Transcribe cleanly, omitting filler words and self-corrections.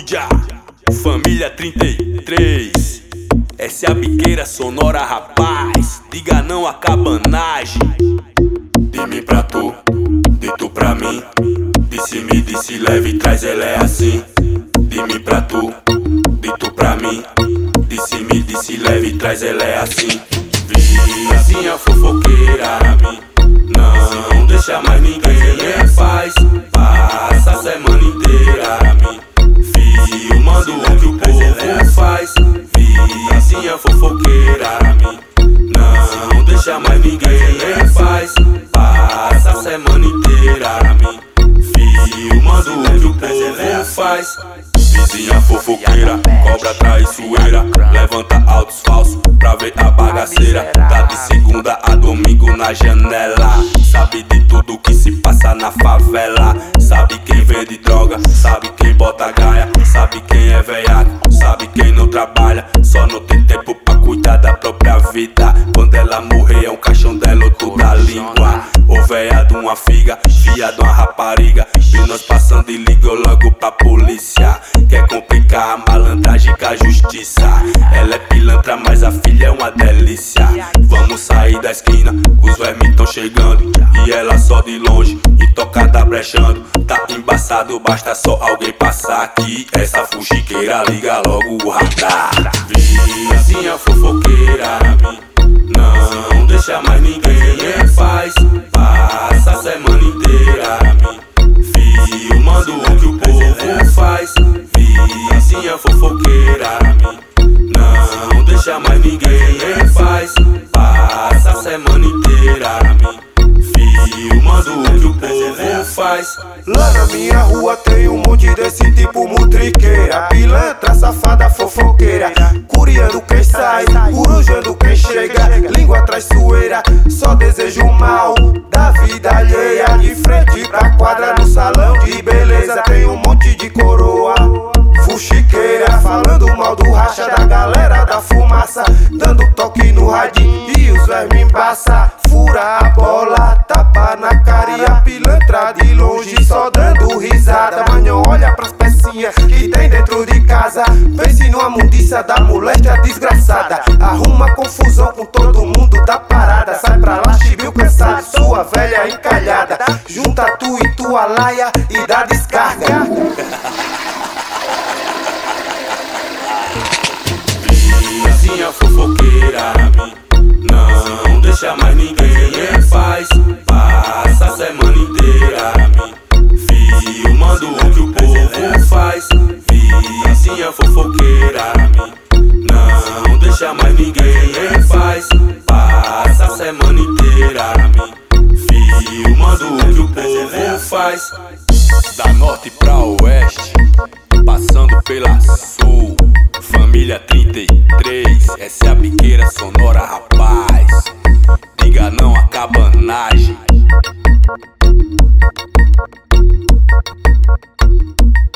Uja, família 33. Essa é a biqueira sonora, rapaz. Diga não à cabanagem. De mim pra tu, de tu pra mim. Disse-me, disse leve, traz ela é assim. De mim pra tu, de tu pra mim. Disse-me, disse leve, traz ela é assim. Vizinha fofoqueira, mim não deixa mais ninguém em paz. Passa a semana inteira, mim filmando o que o povo faz. Vizinha fofoqueira, mim não deixa mais ninguém em paz. Passa a semana inteira, mim filmando o que o povo faz. Vizinha fofoqueira, cobra traiçoeira, levanta altos falsos pra ver a bagaceira. Tá de segunda a domingo na janela, sabe de tudo que se passa na favela. Sabe quem vende droga, sabe quem bota gaia, sabe quem é veiaco, sabe quem não trabalha, só não tem tempo pra cuidar da própria vida. Quando ela morrer é um caixão dela ou toda a língua. Ou véia de uma figa, fia de uma rapariga. E nós passando e ligou logo pra polícia. Quer complicar a malandragem com a justiça. Ela é pilantra, mas a filha é uma delícia. Vamos sair da esquina, os vermes tão chegando. E ela só de longe, intocada brechando. Tá embaçado, basta só alguém passar aqui. Essa fuxiqueira liga logo o radar. Vizinha fofoqueira, mim não deixa mais ninguém em paz. Passa a semana inteira, mim filmando o que o povo faz. Vizinha fofoqueira, mim não deixa mais ninguém em paz. Passa a semana inteira, mim filmando o que o povo faz. Lá na minha rua tem um monte desse tipo mutriqueira, pilantra, safada, fofoqueira, curiando quem sai, corujando quem chega, língua traiçoeira, só desejo mal da vida alheia. De frente pra quadra no salão de beleza tem um monte de coroa fuxiqueira, falando mal do racha da galera da fumaça, dando toque no radinho e os vermes embaça. Fura a bola, tapa na cara e a pilantra de longe só dando risada. Mas não olha pras pecinhas que tem dentro de casa. Pense numa mundiça da moléstia desgraçada. Arruma confusão com todo mundo da parada. Sai pra lá, chibiu cansado, sua velha encalhada. Junta tu e tua laia e dá descarga. Vizinha fofoqueira, mim não deixa mais ninguém em paz. Passa a semana inteira, mim filmando o que o povo faz. Vizinha fofoqueira, mim não deixa mais ninguém em paz. Passa a semana inteira, mim filmando o que o povo faz. Da norte pra oeste, passando pela sul. Família 33, essa é a biqueira sonora, rapaz. Diga não à cabanagem.